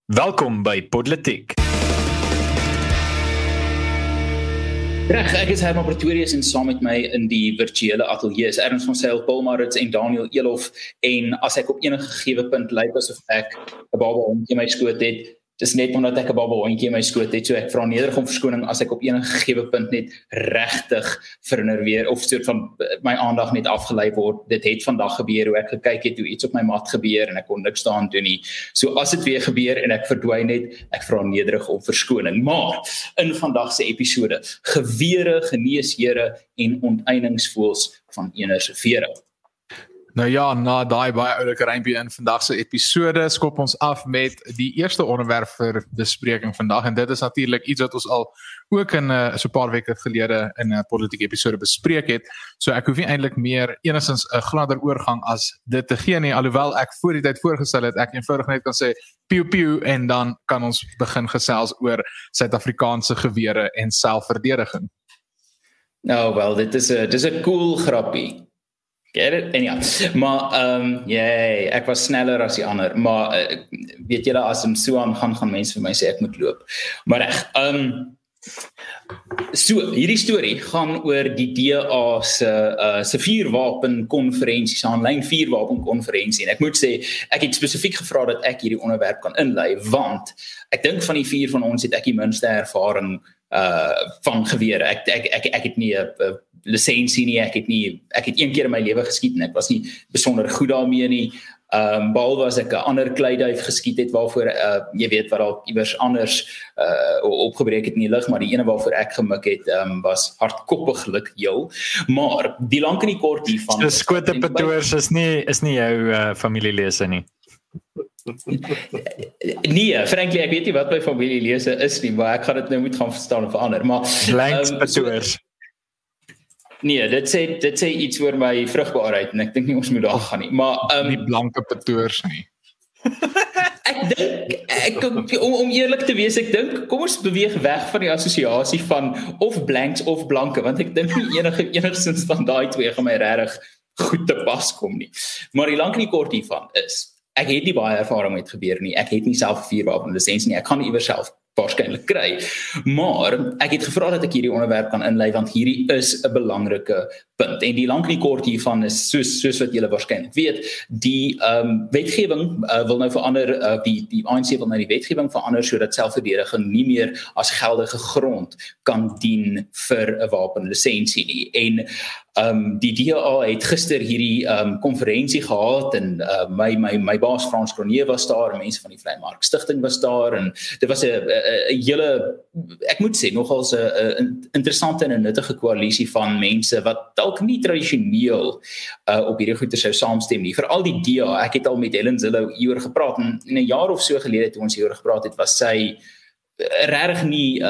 Welkom by Podletiek. Reg, ek is Herman Pretorius en saam met my in die virtuele ateljee is Ernst van Sail, Paul Maritz en Daniel Elof. En as ek op enige gegewe punt lyk asof ek 'n baba hondjie in my skoot het, dis net omdat ek 'n baba hondjie in my skoot het, so ek vra nederig om verskoning as ek op enige gegewe punt net regtig vernerveer of soort van my aandag net afgelei word. Dit het vandag gebeur hoe ek gekyk het hoe iets op my mat gebeur en ek kon niks daaraan doen nie. So as dit weer gebeur en ek verdwyn net, ek vra nederig om verskoning. Maar in vandag se episode, gewere, geneeshere en onteieningsvoëls van Enersevere. Nou ja, na daai baie oulike rympie in vandag se episode skop ons af met die eerste onderwerp vir bespreking vandag en dit is natuurlik iets wat ons al ook in so 'n paar weke gelede in 'n politieke episode bespreek het. So ek hoef nie eintlik meer enigstens 'n gladder oorgang as dit te gee nie, alhoewel ek voor die tyd voorgestel het ek eenvoudig net kan sê piu piu en dan kan ons begin gesels oor Suid-Afrikaanse gewere en selfverdediging. Nou wel, dit is 'n cool grappie. Get it? En ja, maar ek was sneller as die ander, maar weet julle, as hom so aangaan, gaan mense vir my sê ek moet loop. Maar reg, so, hierdie storie gaan oor die DA se vuurwapenkonferensie, se aanlyn vuurwapenkonferensie, en ek moet sê, ek het spesifiek gevra dat ek hierdie onderwerp kan inlei, want ek dink van die vier van ons het ek die minste ervaring van gewere. Ek het nie 'n lisensie nie, ek het een keer in my lewe geskiet en ek was nie besonder goed daarmee nie. Behalwe as ek 'n ander kleiduif geskiet het waarvoor jy weet wat dalk iewers anders opgebreek het in die lug, maar die ene waarvoor ek gemik het was hardkoppiglik heel. Maar die lank en die kort hiervan. So skote petoors is nie jou familielese nie. Nee, frankly, ek weet nie wat my familielese is nie, maar ek gaan dit nou moet gaan verstaan en verander. Maar blanks petoors. Nee, dit sê iets oor my vrugbaarheid en ek dink nie ons moet daar gaan nie. Maar nie blanke petoors nie. Ek dink om eerlik te wees, ek dink kom ons beweeg weg van die assosiasie van of blanks of blanke, want ek dink nie enigstens van daai twee gaan my regtig goed te pas kom nie. Maar die lank en die kort hiervan is, ek het nie baie ervaring met gebeur nie. Ek het nie self 'n vuurwapenlisensie nie. Ek gaan iewers self waarskynlik kry. Maar ek het gevra dat ek hierdie onderwerp kan inlei want hierdie is 'n belangrike punt. En die lank en die kort hiervan is soos wat julle waarskynlik weet, die wetgewing wil nou verander, die ANC wil nou die wetgewing verander sodat selfverdediging nie meer as geldige grond kan dien vir 'n wapenlisensie nie. En die DA het gister hierdie konferensie gehad en my baas Frans Cronje was daar en mense van die Vrymark Stichting was daar en dit was 'n hele, ek moet sê, nogals 'n interessante en 'n nuttige koalisie van mense wat dalk nie tradisioneel op hierdie goeie sou saamstem nie. Veral die DA, ek het al met Helen Zille hieroor gepraat en 'n jaar of so gelede toe ons hieroor gepraat het, was sy regtig nie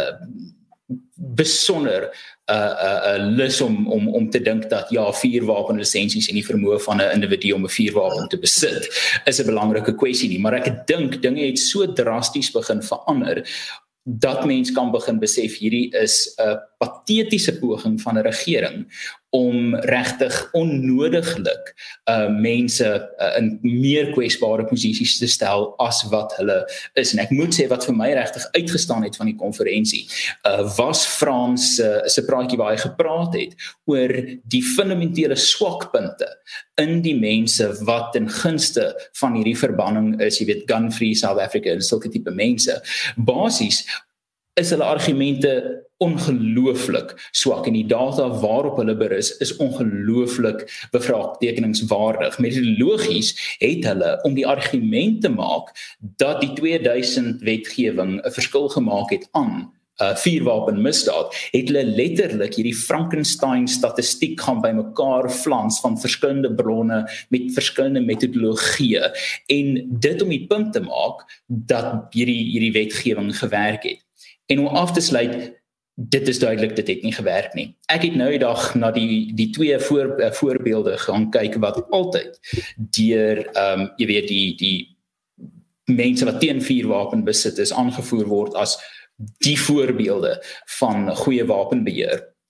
besonder lus om te dink dat ja, vuurwapenlisensies en die vermoë van 'n individu om 'n vuurwapen te besit is 'n belangrike kwessie nie, maar ek dink dinge het so drasties begin verander dat mens kan begin besef hierdie is 'n patetiese poging van 'n regering om regtig onnodiglik mense in meer kwesbare posisies te stel as wat hulle is. En ek moet sê wat vir my regtig uitgestaan het van die konferensie was Frans se praatjie waar hy gepraat het oor die fundamentele swakpunte in die mense wat ten gunste van hierdie verbanning is, jy weet, Gun Free South Africa en sulke tipe mense. Basies is hulle argumente ongelooflik swak en die data waarop hulle berus is ongelooflik bevraagtekeningswaardig. Metodologies het hulle om die argument te maak dat die 2000 wetgewing 'n verskil gemaak het aan vuurwapenmisdaad, het hulle letterlik hierdie Frankenstein statistiek gaan bymekaar flans van verskillende bronne met verskillende metodologieë en dit om die punt te maak dat hierdie wetgewing gewerk het. En om af te sluit, dit is duidelik, dit het nie gewerk nie. Ek het nou die dag na die twee voorbeelde gaan kyk wat altyd deur jy weet die mense wat teen vuurwapen besit is aangevoer word as die voorbeelde van goeie wapenbeheer.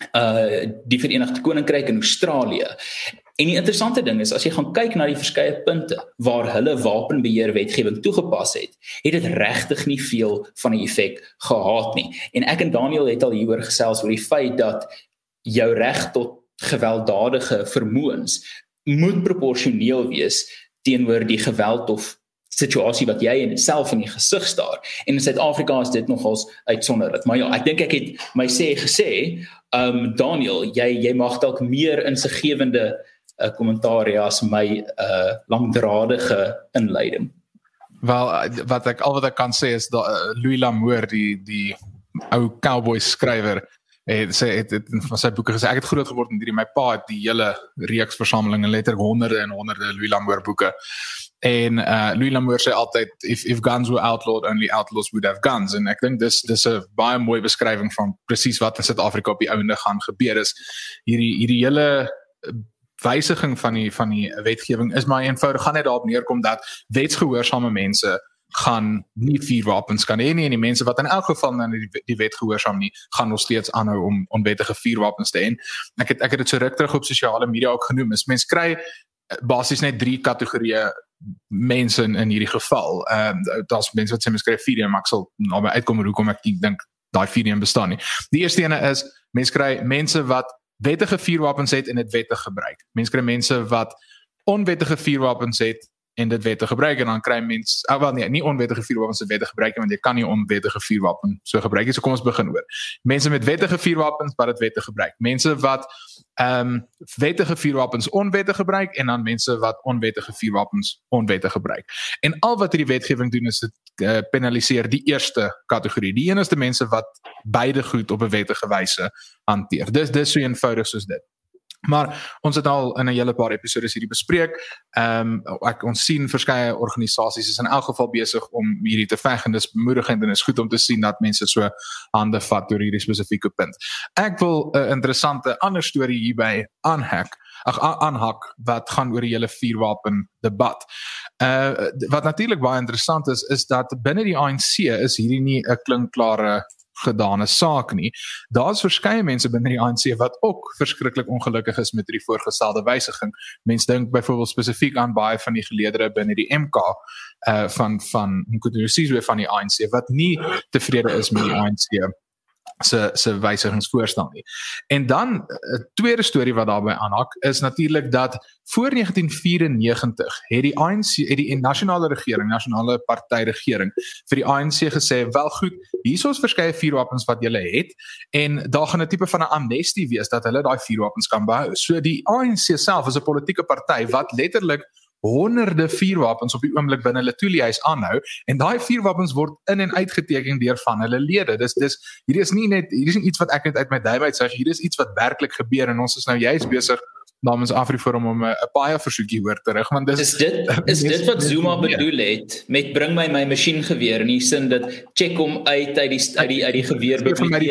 die Verenigde Koninkryk en Australië. En die interessante ding is, as jy gaan kyk na die verskeie punte waar hulle wapenbeheerwetgewing toegepas het dit regtig nie veel van die effek gehad nie. En ek en Daniel het al hieroor gesels oor die feit dat jou reg tot gewelddadige vermoëns moet proporsioneel wees teenoor die geweld of situasie wat jy self in die gesig staar. En in Suid-Afrika is dit nogals uitsonderlik. Maar ja, ek dink ek het my gesê, Daniel, jy mag dalk meer insiggewende kommentaar as my langdradige inleiding. Wel, wat ek kan sê is dat Louis L'Amour, die ou cowboy skrywer, het van sy boeke gesê, ek het groot geword met my pa het die hele reeks versameling en letterlik honderde en honderde Louis L'Amour boeke. En Louis L'Amour sê altyd, if guns were outlawed, only outlaws would have guns. En ek dink dis 'n baie mooi beskrywing van presies wat in Suid-Afrika op die ouende gaan gebeur is. Hierdie hele wysiging van die wetgewing is maar eenvoudig, gaan net daarop neerkom dat wetsgehoorsame mense gaan nie vuurwapens kan hê nie, en die mense wat in elk geval dan die wet gehoorsaam nie, gaan nog steeds aanhou om onwettige vuurwapens te hê. Ek het dit so ruk terug op sosiale media ook genoem, mense kry basies net 3 kategorieë mense in hierdie geval. Daar's mense wat sê mense kry 4, maar ek sal naby uitkom hoekom ek dink daai 4 bestaan nie. Die eerste ene is, mense kry mense wat wettige vuurwapens het en dit wettig gebruik. Mense kry mense wat onwettige vuurwapens het en dit wettig gebruik, en dan kry mense, nie onwettige vuurwapens dit wettig gebruik, want jy kan nie onwettige vuurwapen so gebruik nie, so kom ons begin oor. Mense met wettige vuurwapens wat dit wettig gebruik. Mense wat wettige vuurwapens onwettig gebruik, en dan mense wat onwettige vuurwapens onwettig gebruik. En al wat hierdie wetgewing doen is dit penaliseer die eerste kategorie. Die enigste mense wat beide goed op 'n wettige wyse hanteer. Dis so eenvoudig soos dit. Maar ons het al in 'n hele paar episodes hierdie bespreek. Ons sien verskeie organisasies is in elk geval besig om hierdie te veg, en dis bemoedigend en is goed om te sien dat mense so hande vat oor hierdie spesifieke punt. Ek wil 'n interessante ander storie hierby aanhak wat gaan oor die hele vuurwapen debat. Wat natuurlik baie interessant is dat binne die ANC is hierdie nie 'n klinkklare gedane saak nie. Daar's verskeie mense binne die ANC wat ook verskriklik ongelukkig is met hierdie voorgestelde wysiging. Mense dink byvoorbeeld spesifiek aan baie van die geleedere binne die MK van Nkosazana van die ANC wat nie tevrede is met die ANC se wysigingsvoorstel nie. En dan 'n tweede storie wat daarbey aanhak is natuurlik dat voor 1994 het die ANC, die nasionale regering, nasionale partyregering vir die ANC gesê, wel goed, hier is verskeie vuurwapens wat julle het, en daar gaan 'n tipe van 'n amnestie wees dat hulle daai vuurwapens kan behou. So die ANC self is 'n politieke party wat letterlik honderde vuurwapens op die oomblik binne hulle toeliehuis aanhou, en daai vuurwapens word in en uitgeteken deur van hulle lede. Hierdie is nie iets wat ek net uit my duim uit sê, hierdie is iets wat werklik gebeur, en ons is nou juist besig namens AfriForum om 'n baie versoekie hoor terug, want is dit wat Zuma bedoel het met bring my masjiengeweer, in die sin dat check hom uit die geweer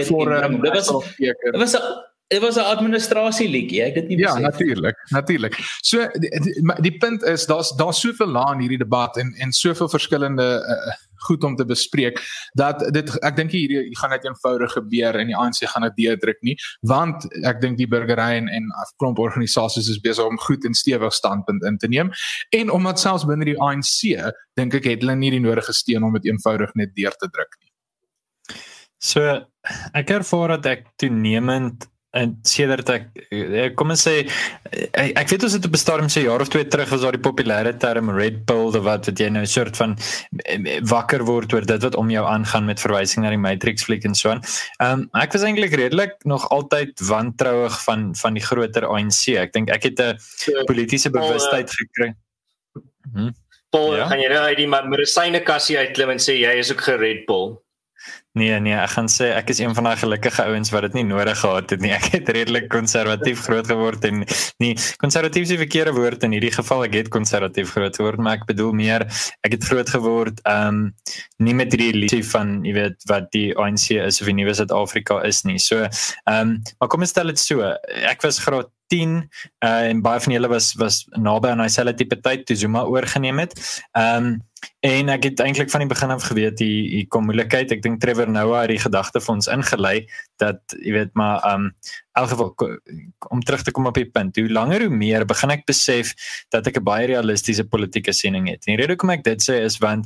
Dit was 'n administrasieliedjie, ek het nie besef. Ja, natuurlik. So die punt is daar's soveel lae in hierdie debat en soveel verskillende goed om te bespreek dat ek dink hier gaan net eenvoudig gebeur en die ANC gaan dit deurdruk nie, want ek dink die burgery en 'n klomp organisasies is besig om goed en stewig standpunt in te neem, en omdat selfs binne die ANC dink ek het hulle nie die nodige steun om dit eenvoudig net deur te druk nie. So ek ervaar dat ek toenemend en sedert ek kom ons sê, ek weet ons het op 'n stadium so 'n jaar of 2 terug was daar die populêre term red pill, wat jy nou 'n soort van wakker word oor dit wat om jou aangaan met verwysing na die Matrix fliek en so aan. Ek was eintlik redelik nog altyd wantrouig van die groter ANC. Ek dink ek het 'n politieke bewustheid gekry. Paul, ja? Gaan jy nou uit die medisynekassie uitklim en sê jy is ook gered, Paul? Nee, ek gaan sê, ek is een van die gelukkige ouens wat dit nie nodig gehad het nie. Ek het redelik konservatief groot geword, en nie, konservatief is die verkeerde woord in hierdie geval, ek het konservatief groot geword, maar ek bedoel meer, ek het groot geword, nie met die illusie van, jy weet, wat die ANC is, of die nuwe Suid-Afrika is nie. So, maar kom ons stel dit so, ek was graad 10, en baie van julle was naby aan dieselfde tipe tyd toe Zuma oorgeneem het. En ek het eintlik van die begin af geweet, die kom moeilikheid. Ek dink Trevor Trevor Noah die gedagte vir ons ingelei, dat, jy weet, maar, in elk geval, om terug te kom op die punt, hoe langer hoe meer begin ek besef, dat ek 'n baie realistiese politieke siening het. En die rede hoekom ek dit sê is, want,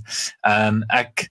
ek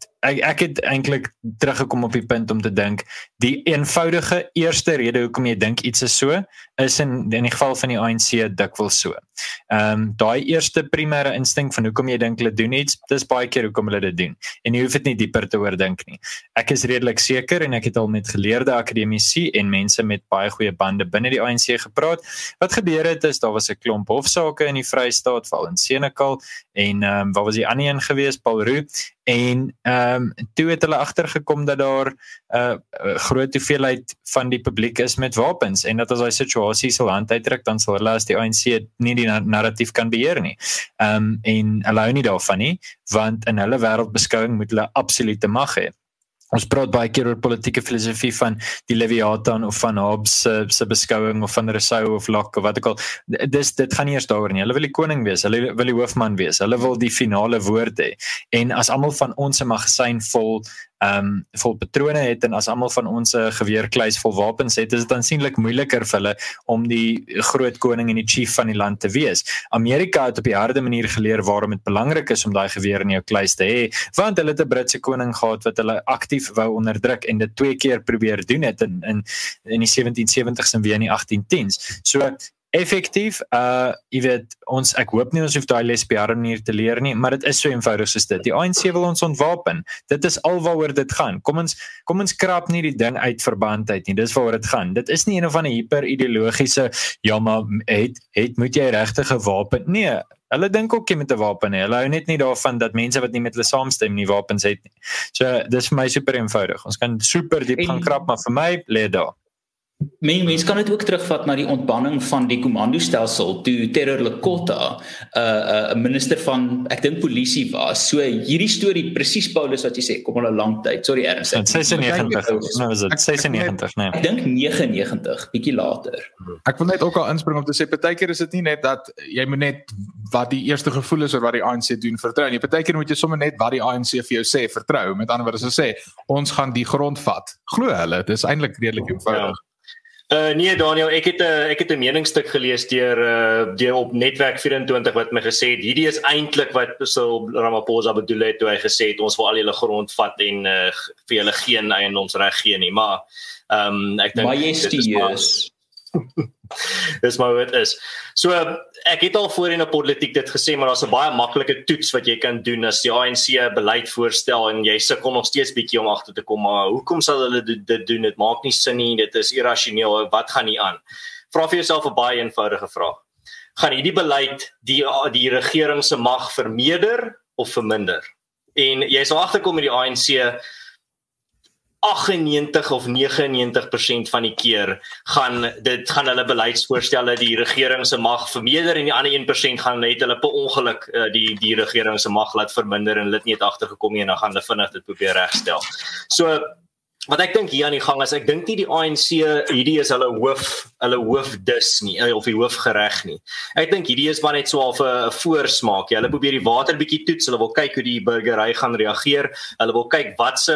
het eintlik teruggekom op die punt om te dink, die eenvoudige eerste rede hoekom jy dink iets is so, is in die geval van die ANC dikwels so. Daai eerste primêre instink van hoekom jy dink hulle doen iets, dis baie keer hoekom hulle dit doen. En jy hoef dit nie dieper te oordink nie. Ek is redelik seker, en ek het al met geleerde akademici en mense met baie goeie bande binne die ANC gepraat. Wat gebeur het is, daar was 'n klomp hofsaake in die Vrystaat, veral in Senekal, en waar was die ander een gewees, Paul Roux, en toe het hulle agtergekom dat daar groot hoeveelheid van die publiek is met wapens, en dat as daai situasie sal hand uitdruk, dan sal hulle as die ANC nie die narratief kan beheer nie. En hulle hou nie daarvan nie, want in hulle wêreldbeskouing moet hulle absolute mag hê. Ons praat baie keer oor politieke filosofie van die Leviathan of van Hobbes se beskouing of van Rousseau of Locke of wat ook al. Dit gaan nie eers daaroor nie. Hulle wil die koning wees, hulle wil die hoofman wees, hulle wil die finale woord hê. En as almal van ons 'n magasyn vol patrone het, en as almal van ons 'n geweerkluis vol wapens het, is dit aansienlik moeiliker vir hulle om die groot koning en die chief van die land te wees. Amerika het op die harde manier geleer waarom dit belangrik is om daai geweer in jou kluis te hê, want hulle het 'n Britse koning gehad wat hulle aktief wou onderdruk en dit 2 keer probeer doen het in die 1770s en weer in die 1810s. So effektief, jy weet, ek hoop nie ons hoef daai les op die harde manier te leer nie, maar dit is so eenvoudig soos dit. Die ANC wil ons ontwapen. Dit is alwaaroor dit gaan. Kom ons krap nie die ding uit verband uit nie. Dis waaroor dit gaan. Dit is nie een of ander hyper-ideologiese, ja, maar moet jy regtig 'n wapen? Nee, hulle dink ook jy met 'n wapen hê. Hulle hou net nie daarvan dat mense wat nie met hulle saamstem nie wapens het nie. So, dis vir my super eenvoudig. Ons kan super diep gaan krap, maar vir my lê daar. Mens kan dit ook terugvat na die ontbanning van die kommandostelsel toe Terror Lekota 'n minister van, ek dink polisie was. So hierdie storie presies Paulus wat jy sê, kom al 'n lang tyd. Sorry Ernst. 96. Nou is dit 96, nee. Ek dink 99, bietjie later. Ek wil net ook al inspring om te sê, partykeer is dit nie net dat jy moet net wat die eerste gevoel is oor wat die ANC doen vertrou nie. Partykeer moet jy sommer net wat die ANC vir jou sê vertrou. Met ander woorde, sê ons gaan die grond vat. Glo hulle, dis eintlik redelik eenvoudig. Nee Daniel, ek het 'n meningsstuk gelees deur op Netwerk 24 wat my gesê het, hierdie is eintlik wat so Ramaphosa bedoel het toe hy gesê het, ons wil al julle grond vat en vir julle geen eiendomsreg gee nie, maar ek dink majestueus. Dis maar wat is. So ek het al voorheen op politiek dit gesê, maar daar's 'n baie maklike toets wat jy kan doen as die ANC beleid voorstel en jy sukkel nog steeds bietjie om agter te kom, maar hoekom sal hulle dit doen? Dit maak nie sin nie, dit is irrasioneel, wat gaan nie aan? Vra vir jouself 'n baie eenvoudige vraag. Gaan hierdie beleid die regering se mag vermeerder of verminder? En jy sal agterkom met die ANC 98 of 99% van die keer gaan hulle beleidsvoorstelle die regering se mag vermeerder en die ander 1% gaan net hulle per ongeluk die regering se mag laat verminder en hulle het nie agtergekom nie en dan gaan hulle vinnig dit probeer regstel. So wat ek dink hier aan die gang is, ek dink nie die ANC hierdie is hulle hoofdis nie, of die hoofgereg nie. Ek dink hierdie is maar net so half 'n voorsmaak. Hulle probeer die water bietjie toets, hulle wil kyk hoe die burgery gaan reageer, hulle wil kyk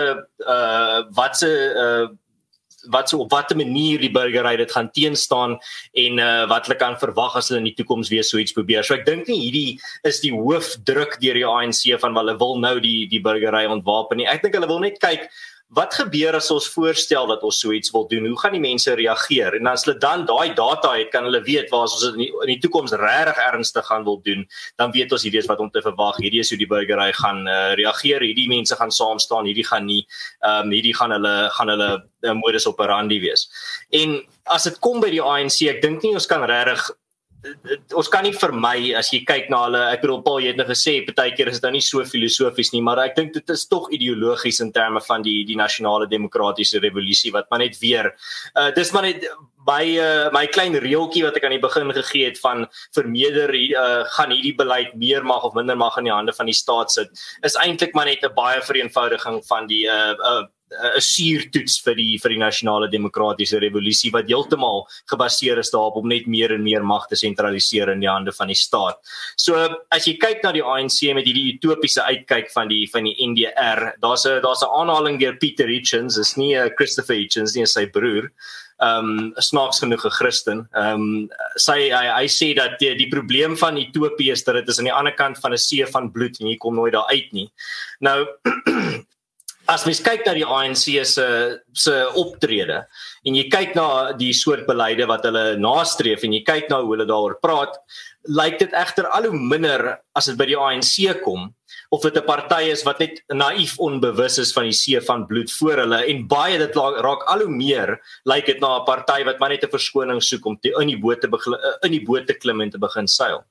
op watter manier die burgery dit gaan teenstaan en wat hulle kan verwag as hulle in die toekoms weer so iets probeer. So ek dink nie hierdie is die hoofdruk deur die ANC van hulle wil nou die burgery ontwapen nie. Ek dink hulle wil net kyk wat gebeur as ons voorstel dat ons so iets wil doen? Hoe gaan die mense reageer? En as hulle dan daai data het, kan hulle weet waar as ons in die toekoms regtig ernstig gaan wil doen, dan weet ons hierdie is wat om te verwag. Hierdie is hoe die burgery gaan reageer. Hierdie mense gaan saam staan, hierdie gaan nie. Hierdie gaan hulle modus operandi wees. En as dit kom by die ANC, ek dink nie ons kan regtig ons kan nie vermy as jy kyk na hulle, ek bedoel Paul, jy het nou gesê partykeer is dit nou nie so filosofies nie, maar ek dink dit is tog ideologies in terme van die nasionale demokratiese revolusie wat maar net weer dis maar net my klein reeltjie wat ek aan die begin gegee het van vermeerder gaan hierdie beleid meer mag of minder mag in die hande van die staat sit, is eintlik maar net 'n baie vereenvoudiging van die 'n suurtoets vir die nasionale demokratiese revolusie wat heeltemal gebaseer is daarop om net meer en meer mag te sentraliseer in die hande van die staat. So as jy kyk na die ANC met hierdie utopiese uitkyk van die NDR, daar's 'n aanhaling deur Peter Hitchens, is nie Christopher Hitchens nie, is sy broer. Snaaks genoeg 'n Christen. Hy sê dat die probleem van utopie is dat dit is aan die ander kant van 'n see van bloed en jy kom nooit daar uit nie. Nou as mens kyk na die ANC se optrede en jy kyk na die soort beleide wat hulle nastreef en jy kyk na hoe hulle daaroor praat, lyk dit egter al hoe minder as dit by die ANC kom of dit 'n party is wat net naïef onbewus is van die see van bloed voor hulle en baie dit raak al hoe meer lyk dit na 'n party wat maar net 'n verskoning soek om in die boot te klim en te begin seil.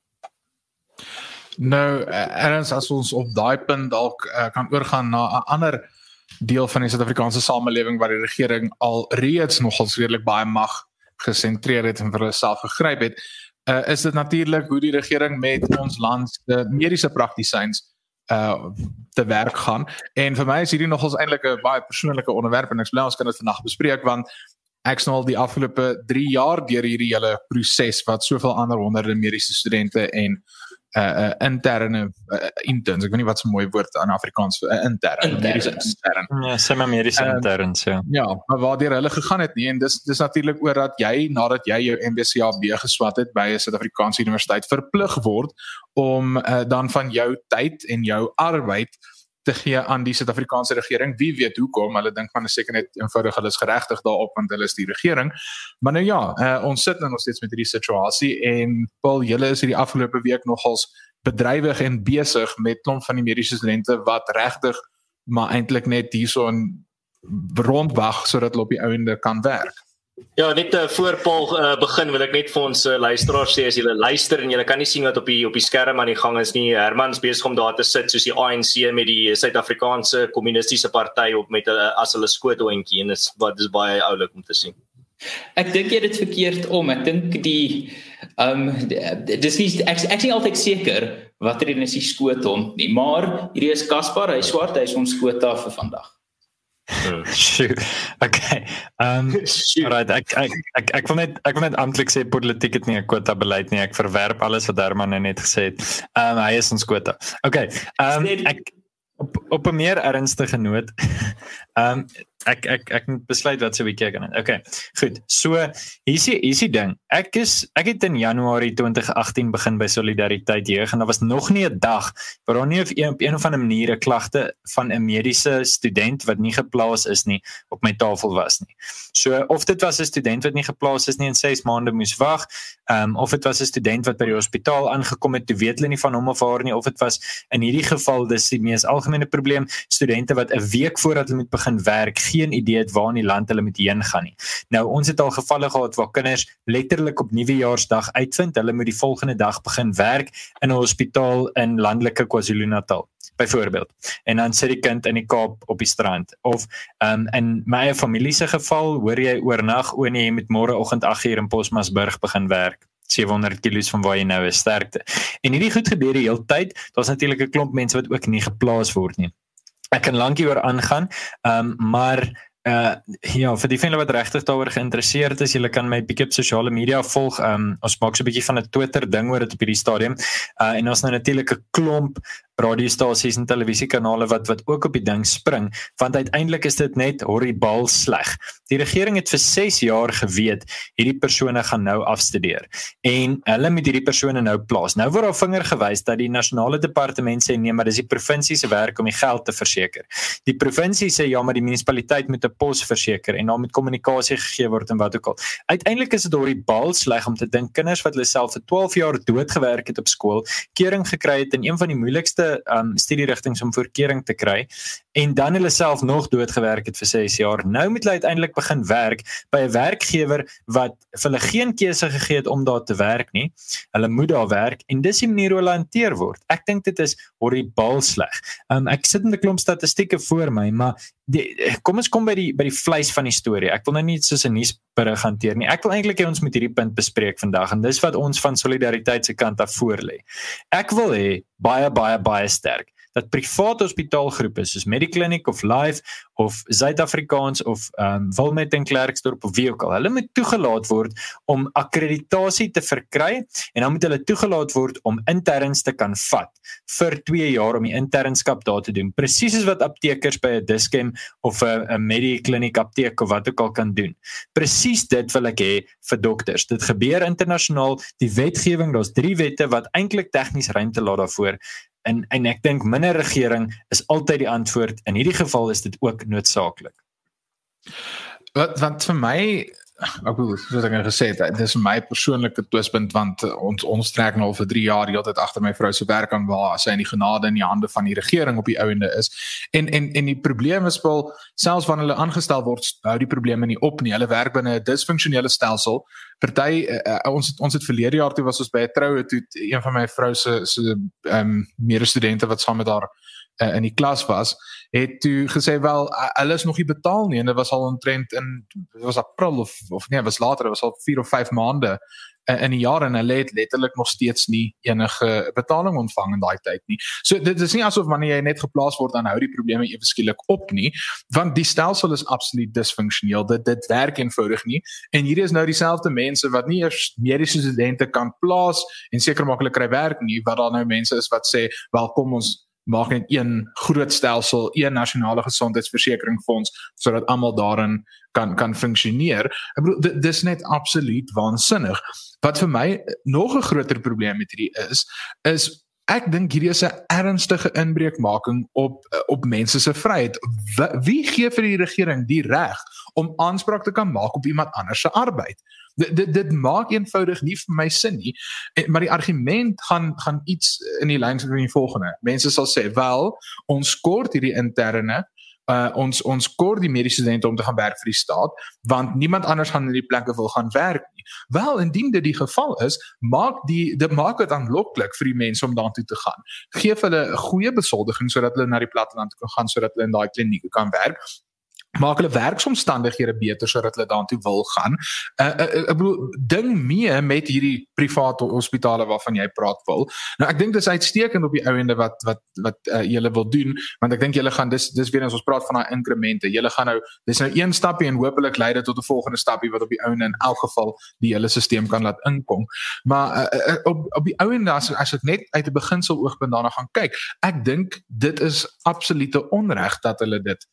Nou, ergens as ons op daai punt dalk kan oorgaan na 'n ander deel van die Suid-Afrikaanse samelewing waar die regering al reeds nogals redelik baie mag gesentreer het en vir hulle self gegryp het, is dit natuurlik hoe die regering met ons land se mediese praktisyns te werk gaan. En vir my is hierdie nogals eintlik 'n baie persoonlike onderwerp en ek bly ons kan dit vandag bespreek want ek is nou al die afgelope 3 jaar deur hierdie hele proses wat soveel ander honderde mediese studente en interne interns, ek weet nie wat so mooi woord in Afrikaans intern. Ja, semi-mediese interns, ja. Ja, maar waardeur hulle gegaan het nie en dis natuurlik oor dat jy nadat jy jou MBCAB geswat het by 'n Suid-Afrikaanse universiteit verplig word om dan van jou tyd en jou arbeid te gee aan die Suid-Afrikaanse regering. Wie weet hoekom, hulle dink van 'n seker net eenvoudig hulle is geregtig daarop want hulle is die regering. Maar nou ja, ons sit nou nog steeds met hierdie situasie en Paul, julle is hierdie afgelope week nogals bedrywig en besig met klomp van die mediese studente wat regtig maar eintlik net hierson rondwag sodat hulle op die einde kan werk. Ja, net voor Paul begin wil ek net vir ons luisteraars sê as julle luister en julle kan nie sien wat op die skerm aan die gang is nie. Herman's besig om daar te sit soos die ANC met die Suid-Afrikaanse Kommunistiese Party op met as hulle skoothondjie en dis baie oulik om te sien. Ek dink jy dit verkeerd om. Ek dink dis nie ek is nie altyd seker watter een is die skoothond nie, maar hierdie is Caspar, hy swart, hy is ons skoot af vir vandag. Okay. Right, ek wil net amptelik sê politiek het nie 'n kwota beleid nie. Ek verwerp alles wat Herman net gesê het. Hy is ons kwota. Okay. Ek op 'n meer ernstige noot. Ek moet besluit wat so 'n bietjie kan. Okay. Goed. So, hier's die ding. Ek het in Januarie 2018 begin by Solidariteit Jeug en daar was nog nie 'n dag waar daar nie op een of ander manier 'n klagte van 'n mediese student wat nie geplaas is nie op my tafel was nie. So of dit was 'n student wat nie geplaas is nie en 6 maande moes wag, of dit was 'n student wat by die hospitaal aangekom het, toe weet hulle nie van hom of haar nie, of dit was in hierdie geval dis die mees algemene probleem, studente wat 'n week voordat hulle moet begin werk geen idee het waar in die land hulle moet heen gaan nie. Nou, ons het al gevalle gehad waar kinders letterlik op Nuwejaarsdag uitvind, hulle moet die volgende dag begin werk in 'n hospitaal in landelike KwaZulu-Natal, byvoorbeeld. En dan sit die kind in die Kaap op die strand. Of in my eie familie se geval, hoor jy oornag, nee, jy moet môreoggend 8:00 in Posmasburg begin werk. 700 kilos van waar jy nou is, sterkte. En hierdie goed gebeur die hele tyd. Daar's natuurlik 'n klomp mense wat ook nie geplaas word nie. Ek kan lank hieroor aangaan, maar ja, vir die van julle wat regtig daaroor geïnteresseerd is, julle kan my bietjie op sosiale media volg. Ons maak so 'n bietjie van 'n Twitter ding oor dit op hierdie stadium. En ons nou natuurlik 'n klomp radiostasies en televisiekanale wat ook op die ding spring, want uiteindelik is dit net horribaal sleg. Die regering het vir 6 jaar geweet hierdie persone gaan nou afstudeer en hulle moet hierdie persone nou plaas. Nou word daar vinger gewys dat die nasionale departement sê nee, maar dis die provinsie se werk om die geld te verseker. Die provinsie sê ja, maar die munisipaliteit moet 'n pos verseker en daar moet kommunikasie gegee word en wat ook al. Uiteindelik is dit horribaal sleg om te dink kinders wat hulle self vir 12 jaar doodgewerk het op skool, keuring gekry het in een van die moeilikste verskillende studierigtings om voorkeuring te kry en dan hulle self nog doodgewerk het vir 6 jaar. Nou moet hulle uiteindelik begin werk by 'n werkgewer wat vir hulle geen keuse gegee het om daar te werk nie. Hulle moet daar werk en dis die manier hoe hulle hanteer word. Ek dink dit is horribaal sleg. Ek sit met 'n klomp statistieke voor my, maar kom ons kom by die vleis van die storie. Ek wil nou nie soos 'n nuusberig hanteer nie. Ek wil eintlik hê ons moet hierdie punt bespreek vandag en dis wat ons van Solidariteit se kant af voorlê. Ek wil hê baie sterk dat private hospitaalgroepe soos Mediclinic of Life of Suid-Afrikaans of Wilmette en Klerksdorp of wie ook al, hulle moet toegelaat word om akkreditasie te verkry en dan moet hulle toegelaat word om interns te kan vat vir 2 jaar om die internskap daar te doen. Presies soos wat aptekers by 'n Dischem of 'n Mediclinic apteek of wat ook al kan doen. Presies dit wil ek hê vir dokters. Dit gebeur internasionaal, die wetgewing, daar's 3 wette wat eintlik tegnies ruimte laat daarvoor. En ek dink minder regering is altyd die antwoord. In hierdie geval is dit ook noodsaaklik. Want vir my, ek bedoel, soos ek gesê het, dit is vir my persoonlike twistpunt, want ons trek nou al vir 3 jaar die hele tyd agter my vrou se werk aan waar sy in die genade in die hande van die regering op die ouende is. En die probleem is wel, selfs wanneer hulle aangestel word, hou die probleme nie op nie. Hulle werk binne 'n disfunksionele stelsel. Party ons het verlede jaar toe was ons by 'n troue toe een van my vrou se medestudente wat saam met haar in die klas was, het toe gesê wel hulle is nog nie betaal nie en dit was al omtrent dit was April of nee, was later, dit was al 4 of 5 maande in die jaar en hulle het letterlik nog steeds nie enige betaling ontvang in daai tyd nie. So dit is nie asof wanneer jy net geplaas word dan hou die probleme ewe skielik op nie, want die stelsel is absoluut disfunksioneel. Dit werk eenvoudig nie. En hierdie is nou dieselfde mense wat nie eers mediese studente kan plaas en seker maak hulle kry werk nie, wat daar nou mense is wat sê, wel kom ons maak net een groot stelsel, een nasionale gesondheidsversekeringsfonds sodat almal daarin kan funksioneer. Ek bedoel, dit is net absoluut waansinnig. Wat vir my nog 'n groter probleem met hierdie is ek dink hierdie is 'n ernstige inbreukmaking op mense se vryheid. Wie gee vir die regering die reg om aanspraak te kan maak op iemand anders se arbeid? Dit maak eenvoudig nie vir my sin nie. Maar die argument gaan iets in die lyn van die volgende. Mense sal sê, wel, ons kort hierdie interne, ons kort die mediese studente om te gaan werk vir die staat, want niemand anders gaan in die plekke wil gaan werk nie. Wel, indien dit die geval is, maak dit aanloklik vir die mense om daartoe te gaan. Geef hulle 'n goeie besoldiging sodat hulle na die platteland kan gaan, sodat hulle in daai klinieke kan werk. Maak hulle werksomstandighede beter sodat hulle daartoe wil gaan. Ek bedoel, ding mee met hierdie private hospitale waarvan jy praat wil. Nou ek dink dis uitstekend op die ouende wat julle wil doen, want ek dink julle gaan dis weer as ons praat van daai inkremente. Julle gaan nou dis nou een stappie en hopelik lei dit tot 'n volgende stappie wat op die ouende in elk geval die hele stelsel kan laat inkom. Maar op die ouende as ek net uit 'n beginsel oogpunt daarna gaan kyk, ek dink dit is absolute onreg dat hulle dit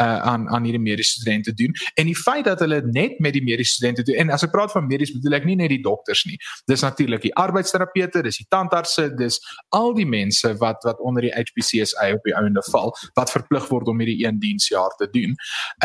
aan die mediese studente doen, en die feit dat hulle net met die mediese studente doen, en as ek praat van medies bedoel ek nie net die dokters nie, dis natuurlik die arbeidsterapeute, dis die tandartse, dis al die mense wat onder die HPCSA op die ouende val, wat verplig word om hierdie 1 diensjaar te doen.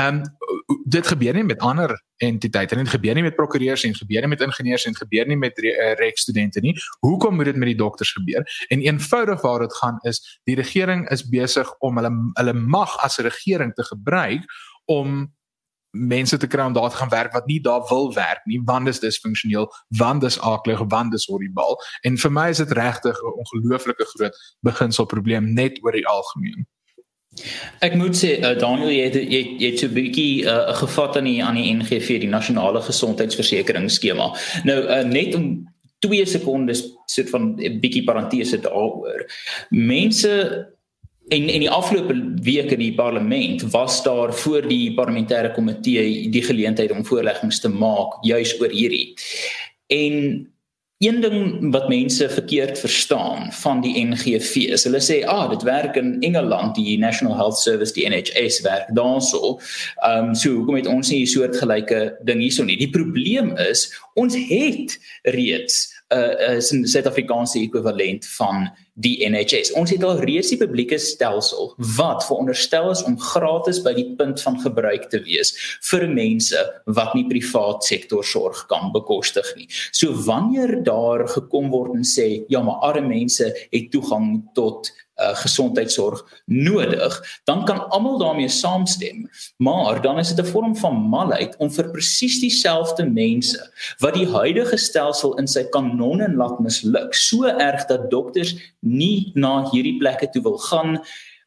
Dit gebeur nie met ander entiteite, en dit gebeur nie met prokureurs en gebeur nie met ingenieurs en gebeur nie met regsstudente nie. Hoekom moet dit met die dokters gebeur? En eenvoudig waar dit gaan is, die regering is besig om hulle mag as regering te gebruik om mense te kry om daar te gaan werk wat nie daar wil werk nie, want dis disfunksioneel, want dis aaklig, want dis horribaal. En vir my is dit regtig 'n ongelooflike groot beginselprobleem net oor die algemeen. Ek moet sê, Daniel, jy het so 'n bietjie gevat aan die NGV, die nasionale gesondheidsversekeringsskema. Nou, net om 2 sekondes soort van 'n bietjie parentese daaroor. Mense en die afgelope week in die parlement was daar voor die parlementêre komitee die geleentheid om voorleggings te maak juis oor hierdie. En een ding wat mense verkeerd verstaan van die NGV is, hulle sê, dit werk in Engeland, die National Health Service, die NHS werk daarso. So hoekom het ons nie 'n soortgelyke ding hierso nie? Die probleem is, ons het reeds 'n Suid-Afrikaanse ekwivalent van die NHS. Ons het al reeds die publieke stelsel wat veronderstel is om gratis by die punt van gebruik te wees vir mense wat nie privaat sektor sorg kan bekostig nie. So wanneer daar gekom word en sê, ja, maar arme mense het toegang tot gesondheidsorg nodig, dan kan almal daarmee saamstem, maar dan is dit 'n vorm van malheid om vir presies dieselfde mense, wat die huidige stelsel in sy kanonnen laat misluk, so erg dat dokters nie na hierdie plekke toe wil gaan,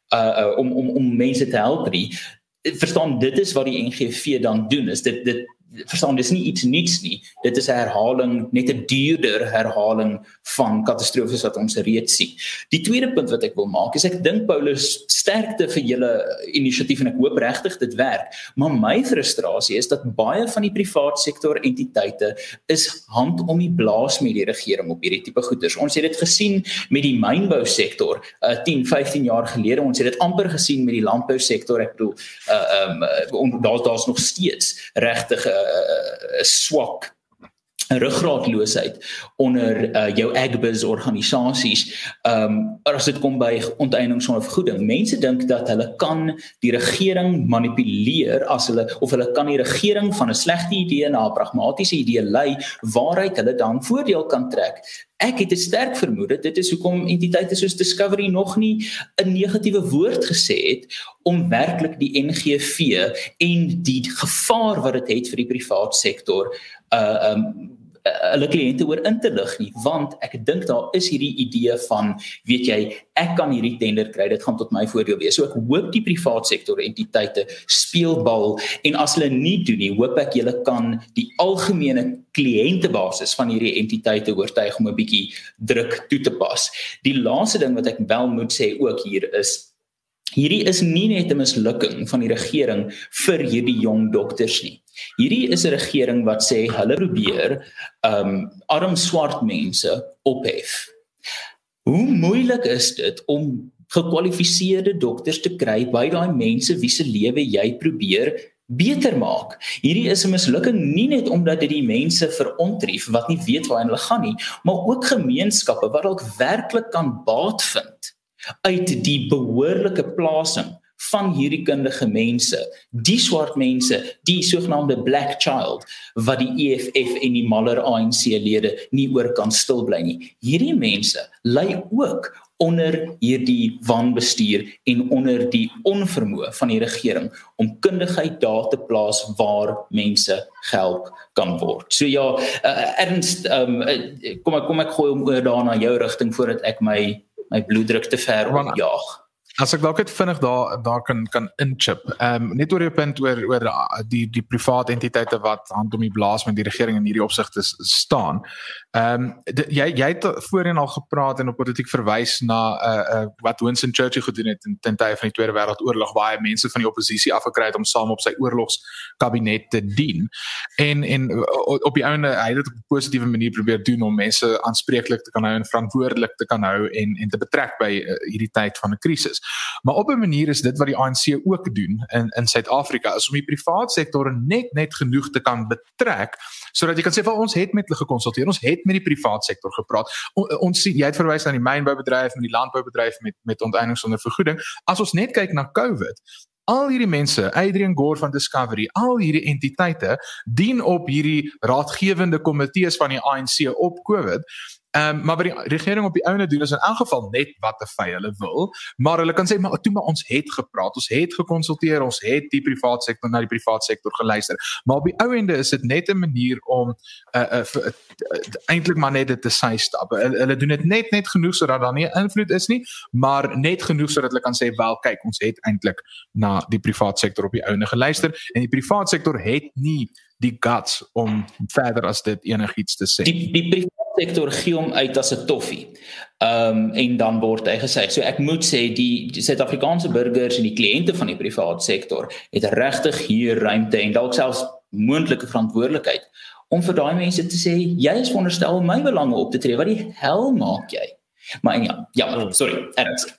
om mense te help nie. Verstaan, dit is wat die NGV dan doen, is verstaan, dit is nie iets niets nie, dit is 'n herhaling, net 'n duurder herhaling van katastrofes wat ons reeds sien. Die tweede punt wat ek wil maak, is ek dink Paulus sterkte vir julle inisiatief en ek hoop regtig dit werk, maar my frustrasie is dat baie van die privaat sektor entiteite is hand om die blaas met die regering op hierdie tipe goeders. Ons het dit gesien met die mynbou sektor 10, 15 jaar gelede, ons het dit amper gesien met die landbou sektor, ek bedoel, daar's nog steeds regtig swak ruggraatloosheid onder jou agbiz organisasies, as dit kom by onteiening sonder vergoeding. Mense dink dat hulle kan die regering manipuleer of hulle kan die regering van 'n slegte idee na 'n pragmatiese idee lei, waaruit hulle dan voordeel kan trek. Ek het 'n sterk vermoede, dit is hoekom entiteite soos Discovery nog nie 'n negatiewe woord gesê het om werklik die NGV en die gevaar wat dit het vir die privaat sektor hulle kliënte oor in te lig nie, want ek dink daar is hierdie idee van, weet jy, ek kan hierdie tender kry, dit gaan tot my voordeel wees. So ek hoop die privaat sektor entiteite speel bal, en as hulle nie doen nie, hoop ek julle kan die algemene kliëntebasis van hierdie entiteite oortuig om 'n bietjie druk toe te pas. Die laaste ding wat ek wel moet sê ook hier is, hierdie is nie net 'n mislukking van die regering vir hierdie jong dokters nie. Hierdie is 'n regering wat sê, hulle probeer arm swart mense ophef. Hoe moeilik is dit om gekwalifiseerde dokters te kry by daai mense wie se lewe jy probeer beter maak? Hierdie is 'n mislukking nie net omdat dit die mense verontrief wat nie weet waarheen hulle gaan nie, maar ook gemeenskappe wat dalk werklik kan baat vind uit die behoorlike plasing van hierdie kundige mense, die swart mense, die sogenaamde black child, wat die EFF en die maller ANC-lede nie oor kan stil bly nie. Hierdie mense ly ook onder hierdie wanbestuur en onder die onvermoë van die regering om kundigheid daar te plaas waar mense gehelp kan word. So ja, Ernst, kom ek gooi hom oor daar na jou rigting voordat ek my bloeddruk te ver opjaag. As ek dalk net vinnig daar kan inchip. Net oor jou punt oor die private entiteite wat hand om die blaas met die regering in hierdie opsigte staan. Jy het voorheen al gepraat en op politiek verwys na wat Winston Churchill gedoen het ten tye van die Tweede Wêreldoorlog, waar hy mense van die oppositie afgekry het om saam op sy oorlogskabinet te dien. En op die einde, hy het dit op 'n positiewe manier probeer doen om mense aanspreeklik te kan hou en verantwoordelik te kan hou en te betrek by hierdie tyd van 'n krisis. Maar op 'n manier is dit wat die ANC ook doen in Suid-Afrika, is om die privaat sektor net genoeg te kan betrek, sodat jy kan sê, ons het met hulle gekonsulteer, ons het met die privaat sektor gepraat. Ons sien, jy het verwys na die mynboubedryf en die landboubedryf met onteiening sonder vergoeding. As ons net kyk na COVID, al hierdie mense, Adrian Gore van Discovery, al hierdie entiteite dien op hierdie raadgewende komitees van die ANC op COVID. Maar wat die regering op die ouene doen is in elk geval net wat te vy hulle wil, maar hulle kan sê, maar ons het gepraat, ons het gekonsulteer, ons het na die privaat sektor geluister, maar op die ouende is dit net 'n manier om eintlik maar net dit te sy stap. Hulle doen dit net genoeg sodat daar nie invloed is nie, maar net genoeg sodat hulle kan sê, wel kyk, ons het eintlik na die privaat sektor op die ouene geluister, en die privaat sektor het nie die guts om verder as dit enigiets te sê. Die privaat sektor gee hom uit as 'n toffie, en dan word hy gesê. So ek moet sê, die Suid-Afrikaanse burgers en die kliënte van die privaat sektor het regtig hier ruimte en dalk selfs moontlike verantwoordelikheid om vir daai mense te sê, jy is veronderstel om my belange op te tree, wat die hel maak jy? Maar sorry, Ernst.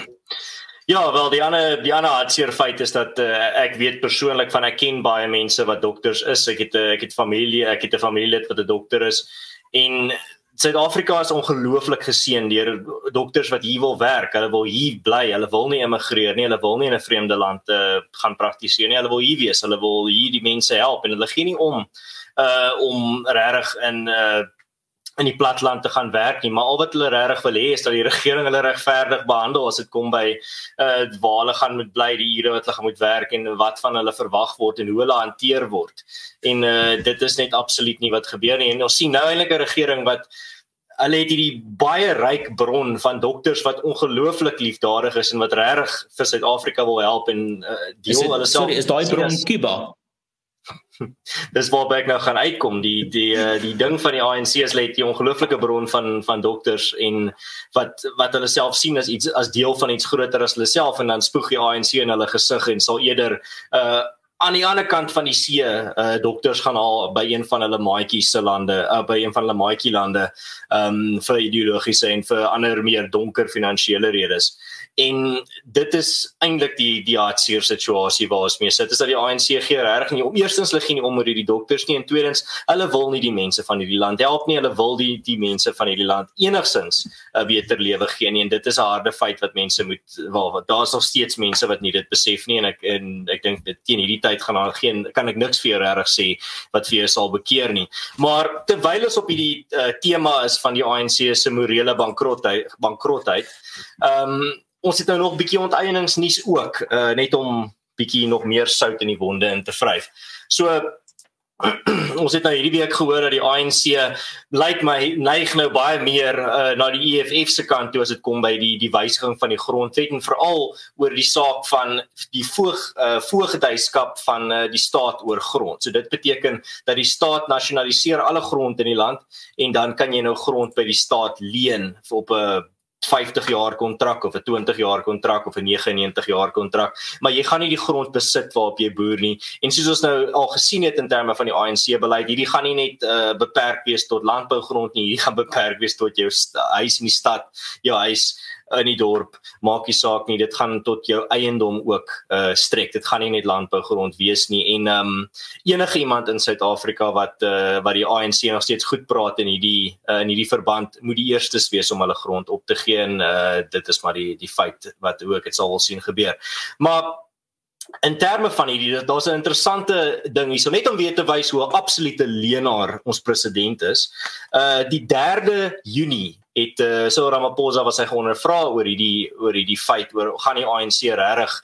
Ja, wel die ander hartseer feit is dat ek weet persoonlik van, ek ken baie mense wat dokters is. Ek het 'n familielid wat 'n dokter is, en Suid-Afrika is ongelooflik geseën deur dokters wat hier wil werk. Hulle wil hier bly, hulle wil nie immigreer nie, hulle wil nie in 'n vreemde land gaan praktiseer nie. Hulle wil hier wees, hulle wil hier die mense help en hulle gee nie om regtig in die platteland te gaan werk nie, maar al wat hulle regtig wil hê is dat die regering hulle regverdig behandel as dit kom by waar hulle gaan moet bly, die ure wat hulle gaan moet werk en wat van hulle verwag word en hoe hulle hanteer word. En dit is net absoluut nie wat gebeur nie. En ons sien nou eintlik 'n regering wat hulle het hierdie baie ryk bron van dokters wat ongelooflik liefdadig is en wat regtig vir Suid-Afrika wil help en deel hulle self. Sorry, is daai bron Cuba? Dis waarby ek nou gaan uitkom. Die ding van die ANC is hulle het die ongelooflike bron van dokters en wat hulle self sien as deel van iets groter as hulle self en dan spoeg die ANC in hulle gesig en sal eerder aan die ander kant van die see dokters gaan haal by een van hulle maatjies se lande, by een van hulle maatjie lande vir ideologiese en vir ander meer donker finansiële redes. En dit is eintlik die hartseer situasie waar ons mee sit, is dat die ANC gee regtig nie om, eerstens hulle gee nie om oor hierdie dokters nie, en tweedens, hulle wil nie die mense van hierdie land help nie, hulle wil die mense van hierdie land enigstens 'n beter lewe gee nie, en dit is 'n harde feit wat mense moet, daar is nog steeds mense wat nie dit besef nie, en ek dink dit teen hierdie tyd kan ek niks vir jou regtig sê wat vir jou sal bekeer nie. Maar terwyl ons op hierdie tema is van die ANC se morele bankrotheid, ons het nou nog bietjie onteieningsnuus ook, net om bietjie nog meer sout in die wonde in te vryf. So, ons het nou hierdie week gehoor dat die ANC lyk my neig nou baie meer na die EFF se kant toe as dit kom by die wysiging van die grondwet en veral oor die saak van die voogdyskap van die staat oor grond. So dit beteken dat die staat nasionaliseer alle grond in die land en dan kan jy nou grond by die staat leen op 'n 50 jaar kontrak of 'n 20 jaar kontrak of 'n 99 jaar kontrak, maar jy gaan nie die grond besit waarop jy boer nie. En soos ons nou al gesien het in terme van die ANC-beleid, hierdie gaan nie net beperk wees tot landbougrond nie, hierdie gaan beperk wees tot jou huis in die stad, jou huis in die dorp, maak nie saak nie, dit gaan tot jou eiendom ook strek, dit gaan nie net landbougrond wees nie, en enige iemand in Suid-Afrika wat die ANC nog steeds goed praat in hierdie verband, moet die eerstes wees om hulle grond op te gee, en dit is maar die feit wat ook het sal wel sien gebeur. Maar in terme van hierdie, daar's 'n interessante ding hier, so net om weer te wys hoe 'n absolute leenaar ons president is, die 3 Junie het Cyril Ramaphosa was hy ondervra oor hierdie feit, gaan die ANC regtig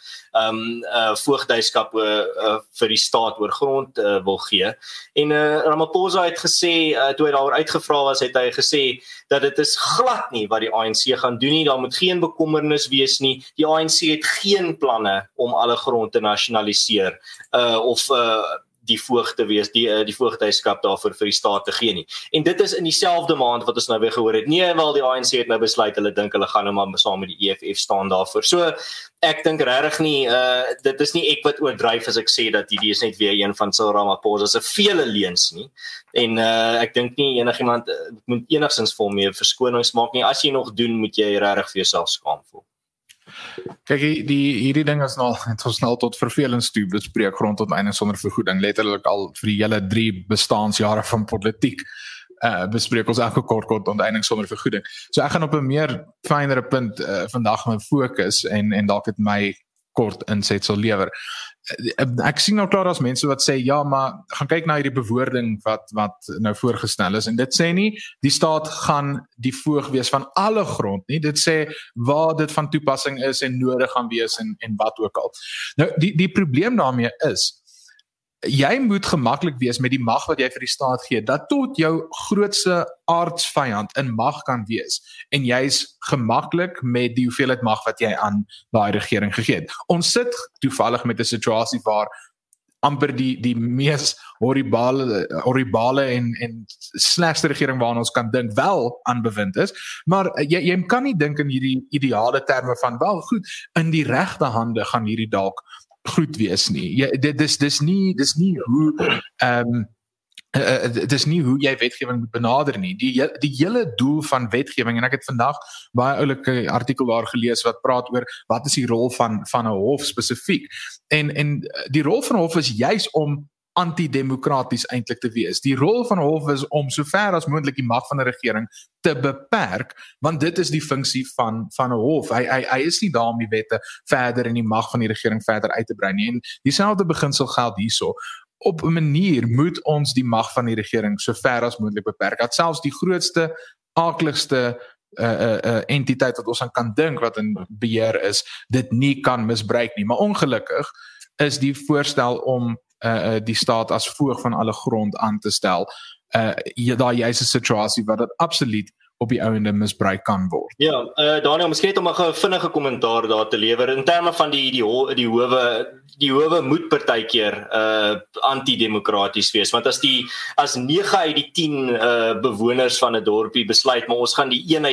voogdyskap vir die staat oor grond wil gee. En Ramaphosa het gesê, toe hy daaroor uitgevra was, het hy gesê dat dit is glad nie wat die ANC gaan doen nie, daar moet geen bekommernis wees nie, die ANC het geen planne om alle grond te nasionaliseer, of die voogd te wees, die voogdyskap daarvoor vir die staat te gee nie. En dit is in dieselfde maand wat ons nou weer gehoor het, nee, wel die ANC het nou besluit, hulle dink hulle gaan nou maar saam met die EFF staan daarvoor. So, ek dink regtig nie, dit is nie ek wat oordryf as ek sê dat hierdie is net weer een van Cyril Ramaphosa se vele leuns nie. En ek dink nie enigiemand moet enigstens vir hom meer verskonings maak nie. As jy nog doen, moet jy regtig vir jouself skaam voel. Kyk, hierdie ding is nou, het ons nou tot vervelings toe bespreek grondonteiening sonder vergoeding, letterlik al vir die hele 3 bestaansjare van politiek, bespreek ons elke kort onteiening sonder vergoeding. So ek gaan op 'n meer fynere punt vandag my fokus en dalk dit my kort inset sal lewer. Ek sien nou klaar as mense wat sê, ja, maar gaan kyk na hierdie bewoording wat nou voorgestel is, en dit sê nie, die staat gaan die voog wees van alle grond nie, dit sê waar dit van toepassing is en nodig gaan wees en wat ook al. Nou, die probleem daarmee is, jy moet gemaklik wees met die mag wat jy vir die staat gee, dat tot jou grootste aardsvyand in mag kan wees, en jy is gemaklik met die hoeveelheid mag wat jy aan daai regering gegee het. Ons sit toevallig met 'n situasie waar amper die mees horribale en slegste regering waarna ons kan dink wel aan bevind is, maar jy kan nie dink in hierdie ideale terme van, wel goed, in die regte hande gaan hierdie dalk goed wees nie. Dis nie hoe dit is nie hoe jy wetgewing moet benader nie. Die hele doel van wetgewing, en ek het vandag baie oulike artikel daar gelees wat praat oor wat is die rol van 'n hof spesifiek. En die rol van 'n hof is juis om antidemokraties eintlik te wees. Die rol van 'n hof is om sover as moontlik die mag van 'n regering te beperk, want dit is die funksie van 'n hof. Hy is nie daar om die wette verder en die mag van die regering verder uit te brei nie. En dieselfde beginsel geld hierso. Op 'n manier moet ons die mag van die regering sover as moontlik beperk. Dat selfs die grootste, aakligste entiteit wat ons aan kan dink wat in beheer is, dit nie kan misbruik nie. Maar ongelukkig is die voorstel om die staat as voog van alle grond aan te stel, daar juist 'n situasie wat dit absoluut op die ouende misbruik kan word. Ja, Daniel, miskien net om 'n vinnige kommentaar daar te lewer in terme van die howe moet partykeer antidemokraties wees, want as 9 uit die 10 bewoners van 'n dorpie besluit, maar ons gaan die 1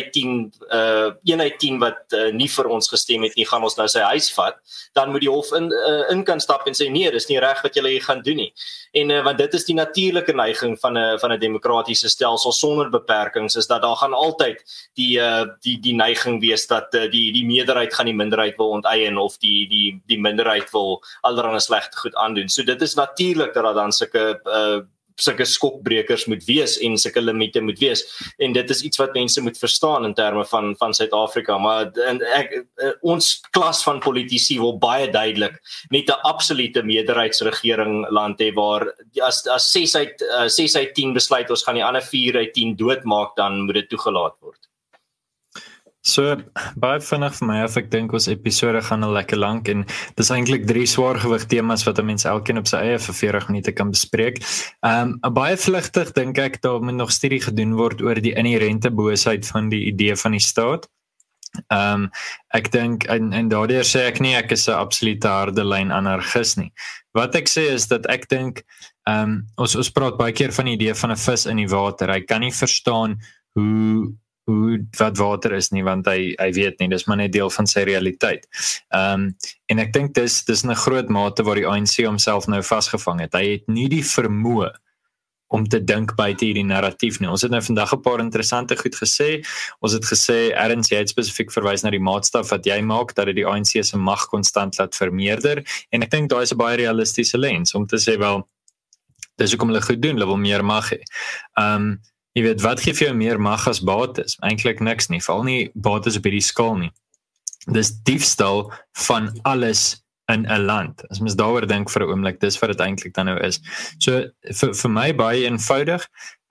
uit 10 wat nie vir ons gestem het nie, gaan ons nou sy huis vat, dan moet die hof in kan stap en sê nee, dis nie reg wat julle hier gaan doen nie. En want dit is die natuurlike neiging van 'n demokratiese stelsel sonder beperkings, is dat daar gaan altyd die neiging wees dat die meerderheid gaan die minderheid wil onteien of die minderheid wil allerhande slegte goed aandoen. So dit is natuurlik dat daar dan sulke skokbrekers moet wees en sulke limite moet wees. En dit is iets wat mense moet verstaan in terme van Suid-Afrika. Maar ons klas van politici wil baie duidelik net 'n absolute meerderheidsregering land hê waar as 6 uit 10 besluit ons gaan die ander 4 uit 10 doodmaak, dan moet dit toegelaat word. So, baie vinnig vir my af, ek dink ons episode gaan al lekker lank en dis eintlik 3 swaargewig temas wat 'n mens elkeen op sy eie vir 40 minute kan bespreek. Baie vlugtig dink ek daar moet nog studie gedoen word oor die inherente boosheid van die idee van die staat. Ek dink, en daardeur sê ek nie ek is 'n absolute harde lyn anarchist nie. Wat ek sê is dat ek dink, ons praat baie keer van die idee van 'n vis in die water. Hy kan nie verstaan hoe wat water is nie, want hy weet nie, dis maar net deel van sy realiteit. En ek dink dis 'n groot mate waar die ANC homself nou vasgevang het. Hy het nie die vermoë om te dink buite hierdie narratief nie. Ons het nou vandag 'n paar interessante goed gesê. Ons het gesê, Ernst, jy het spesifiek verwys na die maatstaf wat jy maak, dat dit die ANC se mag konstant laat vermeerder, en ek dink daar is 'n baie realistiese lens, om te sê, wel, dis hoekom hulle goed doen, hulle wil meer mag hê. Jy weet, wat gee vir jou meer mag as bates? Eintlik niks nie, val nie bates op hierdie skaal nie. Dis diefstal van alles in 'n land. As mens daaroor dink vir 'n oomblik, dis wat dit eintlik dan nou is. So, vir my baie eenvoudig,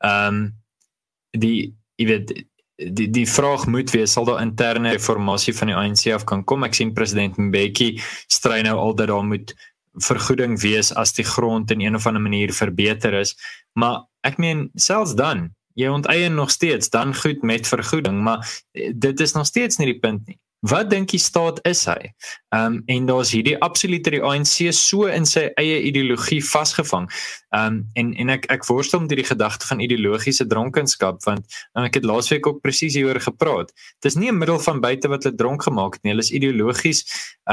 die vraag moet wees, sal daar interne reformatie van die ANC af kan kom? Ek sien president Mbeki stry nou al dat daar moet vergoeding wees as die grond in een of ander manier verbeter is, maar ek meen, selfs dan, jy onteien nog steeds, dan goed met vergoeding, maar dit is nog steeds nie die punt nie. Wat dink die staat is hy? En daar is hierdie absolute die ANC so in sy eie ideologie vasgevang. En ek worstel met die gedagte van ideologiese dronkenskap, want ek het laasweek ook presies hieroor gepraat. Dit is nie 'n middel van buite wat hulle dronk gemaak het nie, hulle is ideologies,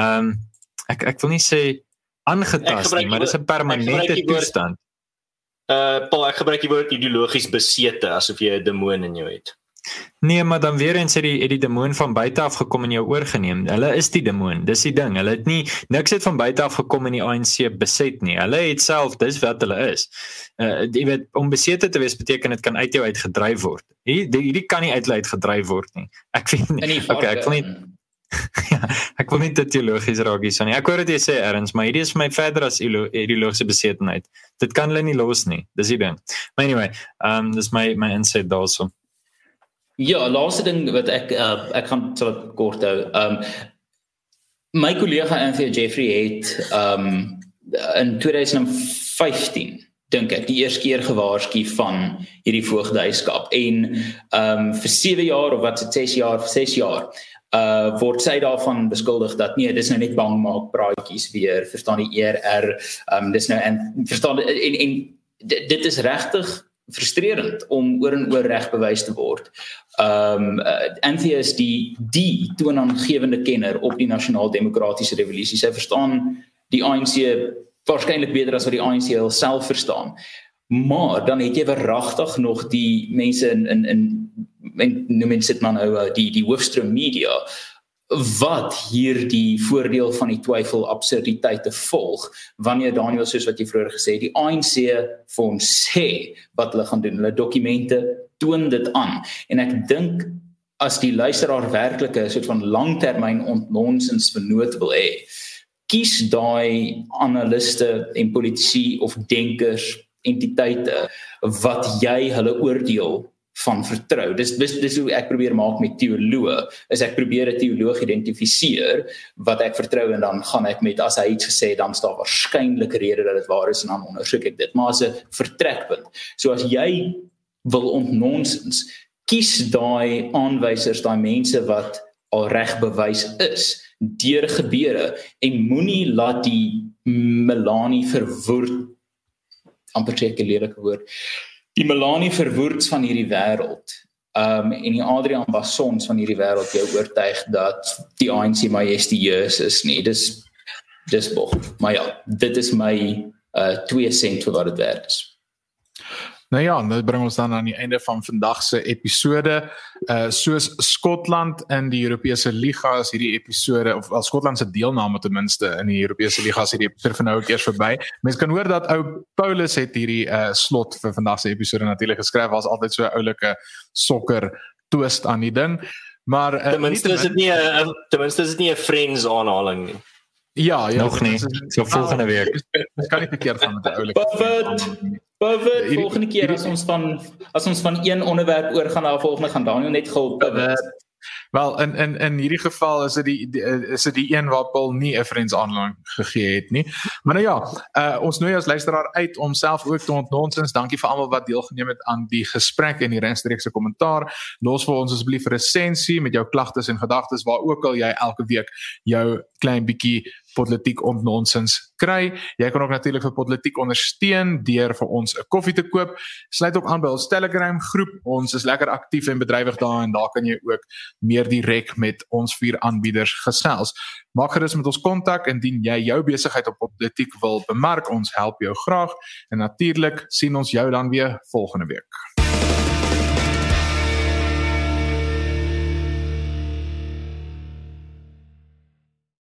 ek wil nie sê aangetast nie, maar dit is 'n permanente toestand. Paul, ek gebruik die woord ideologies besete, asof jy 'n demoon in jou het. Nee, maar dan weer eens het die demoon van buite af gekom en jou oorgeneem. Hulle is die demoon, dis die ding. Hulle het niks het van buite af gekom en die ANC beset nie. Hulle het self, dis wat hulle is. Jy weet, om besete te wees beteken dit kan uit jou uitgedryf word. Hierdie kan nie uit hulle uitgedryf word nie. Ek weet nie. Okay, ek wil nie ja, ek wil nie te teologies raak hierso nie. Ek hoor dit jy sê, Ernst, maar hierdie is vir my verder as ideologiese besetenheid. Dit kan hulle nie los nie, dis die ding. Maar anyway, dis my insight daarso. Ja, laaste ding wat ek gaan sal kort hou. My kollega Anthony Jeffrey het in 2015 dink ek, die eerste keer gewaarsku van hierdie voogdyskap en vir 7 jaar of wat 6 jaar word sy daarvan beskuldig dat nee, dis nou net bang maak praatjies weer, verstaan die ERR, dis nou en verstaan en dit is regtig frustrerend om oor en oor reg bewys te word. Anthony is die toonaangewende kenner op die nasionaal-demokratiese revolusie. Sy verstaan die ANC waarskynlik beter as wat die ANC self verstaan. Maar dan het jy verragtig nog die mense in noem dit maar nou die hoofstroom media wat hierdie voordeel van die twyfel absurditeite volg, wanneer Daniel, soos wat jy vroeër gesê het, die ANC vir ons sê wat hulle gaan doen. Hulle dokumente toon dit aan. En ek dink, as die luisteraar werklik 'n soort van langtermyn ontnonsens vernoot wil hê, kies daai analiste en politici of denkers, entiteite, wat jy hulle oordeel van vertrou. Dis hoe ek probeer maak met teoloë, is ek probeer 'n teoloog identifiseer, wat ek vertrou, en dan gaan ek met, as hy iets gesê, dan staan waarskynlik rede dat dit waar is, en dan ondersoek ek dit, maar as 'n vertrekpunt. So as jy wil ontnonsens, kies daai aanwysers, daai mense wat al reg bewys is, deur gebeure, en moenie laat die Melanie verwoerd, amper sê ek 'n lelike woord, die Melanie verwoerds van hierdie wêreld, en die Adrian Bassons van hierdie wêreld jou oortuig dat die ANC majestueus is nie. Dis bog. Maar ja, dit is my 2 sent vir wat dit werd is. Nou ja, dit bring ons dan aan die einde van vandag se episode. Soos Skotland in die Europese Liga is hierdie episode, of al Skotland se deelname ten minste in die Europese Liga is hierdie episode vir nou ook eers verby. Mens kan hoor dat ou Paulus het hierdie slot vir vandag se episode natuurlik geskryf, was altyd so 'n oulike sokker twist aan die ding. Maar ten minste is dit nie 'n Friends aanhaling nie. Ja, nog nie. So volgende week. Dit kan nie verkeerd gaan met 'n oulike. Buffett, volgende keer as ons van een onderwerp oorgaan na 'n volgende, gaan Daniel net gou Wel, in hierdie geval is dit die een waar Paul nie 'n Friends aanlang gegee het nie. Maar nou ja, ons nooi as luisteraar uit om self ook te ontnonsens. Dankie vir almal wat deelgeneem het aan die gesprek en die regstreekse kommentaar. Los vir ons asseblief 'n resensie met jou klagtes en gedagtes, waar ook al jy elke week jou klein bietjie politiek ontnonsens kry. Jy kan ook natuurlik vir politiek ondersteun deur vir ons 'n koffie te koop. Sluit ook aan by ons Telegram groep. Ons is lekker aktief en bedrywig daar, en daar kan jy ook meer direk met ons 4 aanbieders gesels. Maak gerus met ons kontak indien jy jou besigheid op politiek wil bemark. Ons help jou graag, en natuurlik sien ons jou dan weer volgende week.